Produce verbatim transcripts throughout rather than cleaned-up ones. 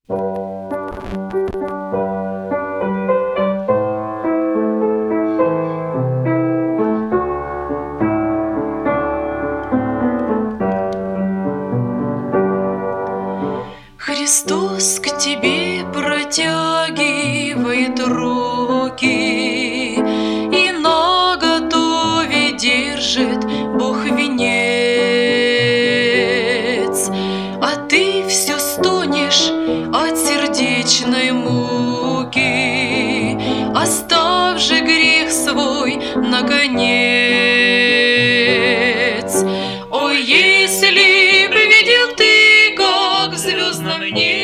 Христос к тебе протягивает руки, и наготове держит Бог венец, а ты все стонешь от сердечной муки. Оставь же грех свой наконец. Ой, если б видел ты, как в звездном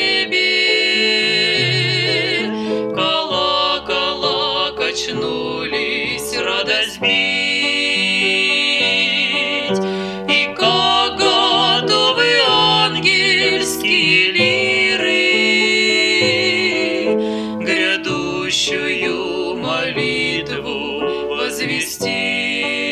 небе колокола качнулись радость бить, и как готовы ангельские лиры грядущую молитву возвестить.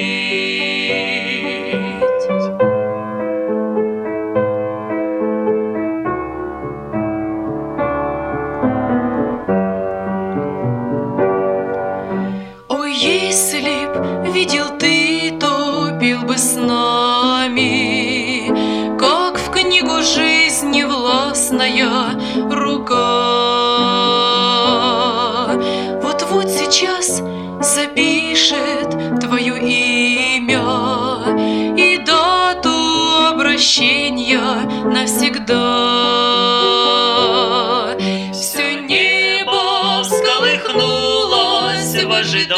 Если б видел ты, то пил бы с нами, как в книгу жизни властная рука. Вот-вот сейчас запишет твое имя и дату обращения навсегда. Все небо всколыхнулось в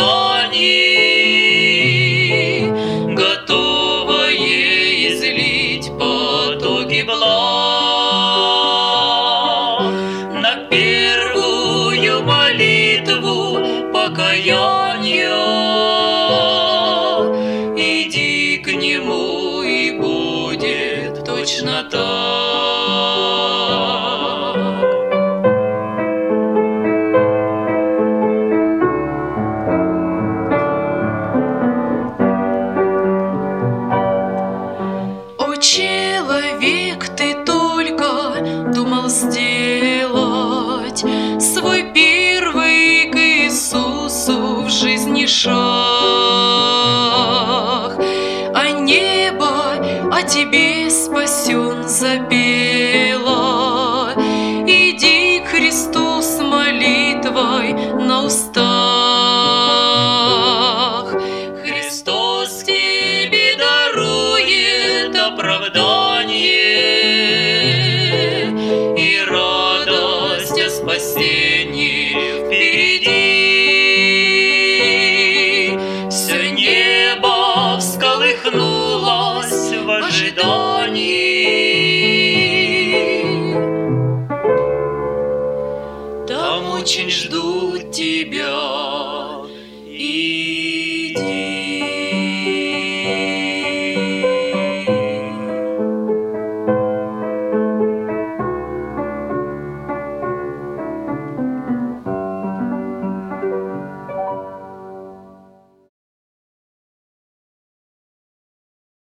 ожидании, готовое излить потоки благ на первую молитву покаяния. Иди к нему, и будет точно так. Человек, ты только думал сделать свой первый к Иисусу в жизни шаг, а небо о тебе спасен запело. Иди к Христу с молитвой на устах. Христос тебе дарует оправдание и радость о спасении впереди. Все небо всколыхнулось в ожидании. Там очень ждут тебя и